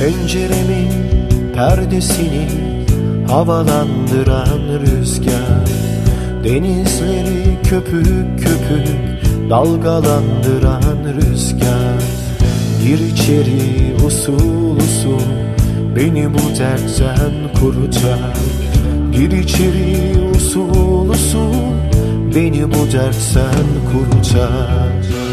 Penceremin perdesini havalandıran rüzgar, denizleri köpük köpük dalgalandıran rüzgar. Gir içeri usul usul, beni bu dertten kurtar. Gir içeri usul usul, beni bu dertten kurtar.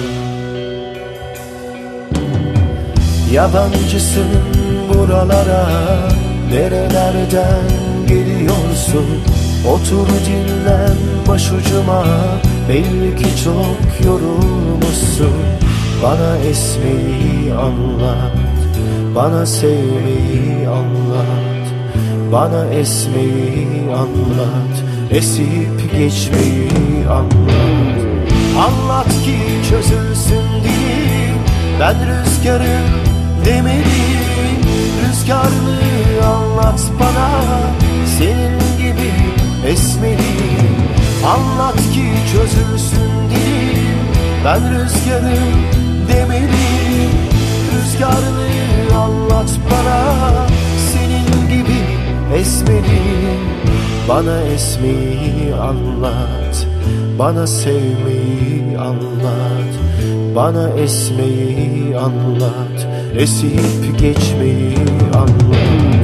Yabancısın buralara, nerelerden geliyorsun? Otur dinlen başucuma, belli ki çok yorulmuşsun. Bana esmeyi anlat, bana sevmeyi anlat. Bana esmeyi anlat, esip geçmeyi anlat. Anlat ki çözülsün dilim, ben rüzgarım demedim. Rüzgarlı anlat bana, senin gibi esmeli. Anlat ki çözülsün dilim, ben rüzgarım demedim. Rüzgarlı anlat bana, senin gibi esmeli. Bana esmeyi anlat, bana sevmeyi anlat. Bana esmeyi anlat, esip geçmeyi anlat.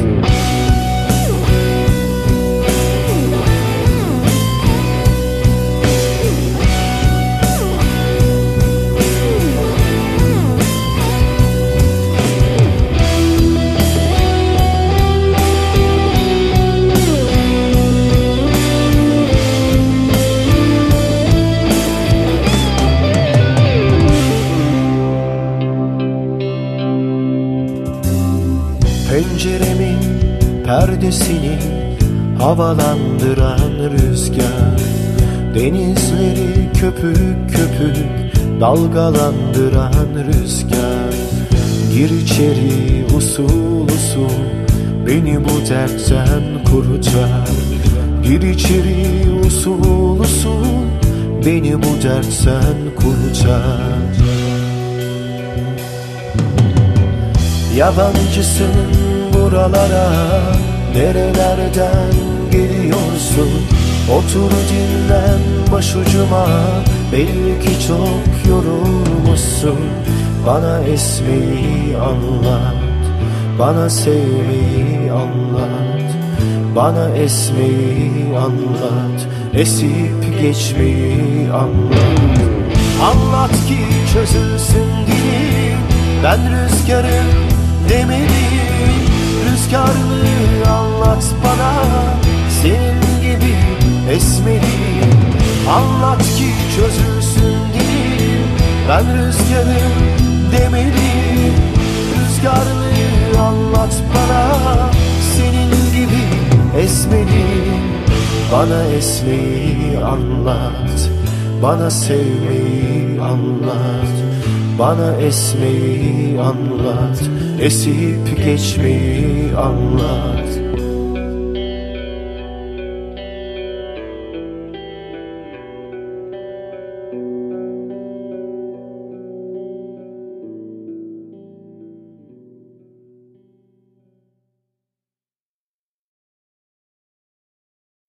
Penceremin perdesini havalandıran rüzgar, denizleri köpük köpük dalgalandıran rüzgar. Gir içeri usul usul, beni bu dertten kurtar. Gir içeri usul usul, beni bu dertten kurtar. Yabancısın buralara, nerelerden geliyorsun? Otur dinlen başucuma, belli ki çok yorulmuşsun. Bana esmeyi anlat, bana sevmeyi anlat. Bana esmeyi anlat, esip geçmeyi anlat. Anlat ki çözülsün dilim, ben rüzgarım demedim. Rüzgarlı anlat bana, senin gibi esmeli. Anlat ki çözülsün dilim, ben rüzgarım demedim. Rüzgarlı anlat bana, senin gibi esmeli. Bana esmeyi anlat, bana sevmeyi anlat. Bana esmeyi anlat, esip geçmeyi anlat.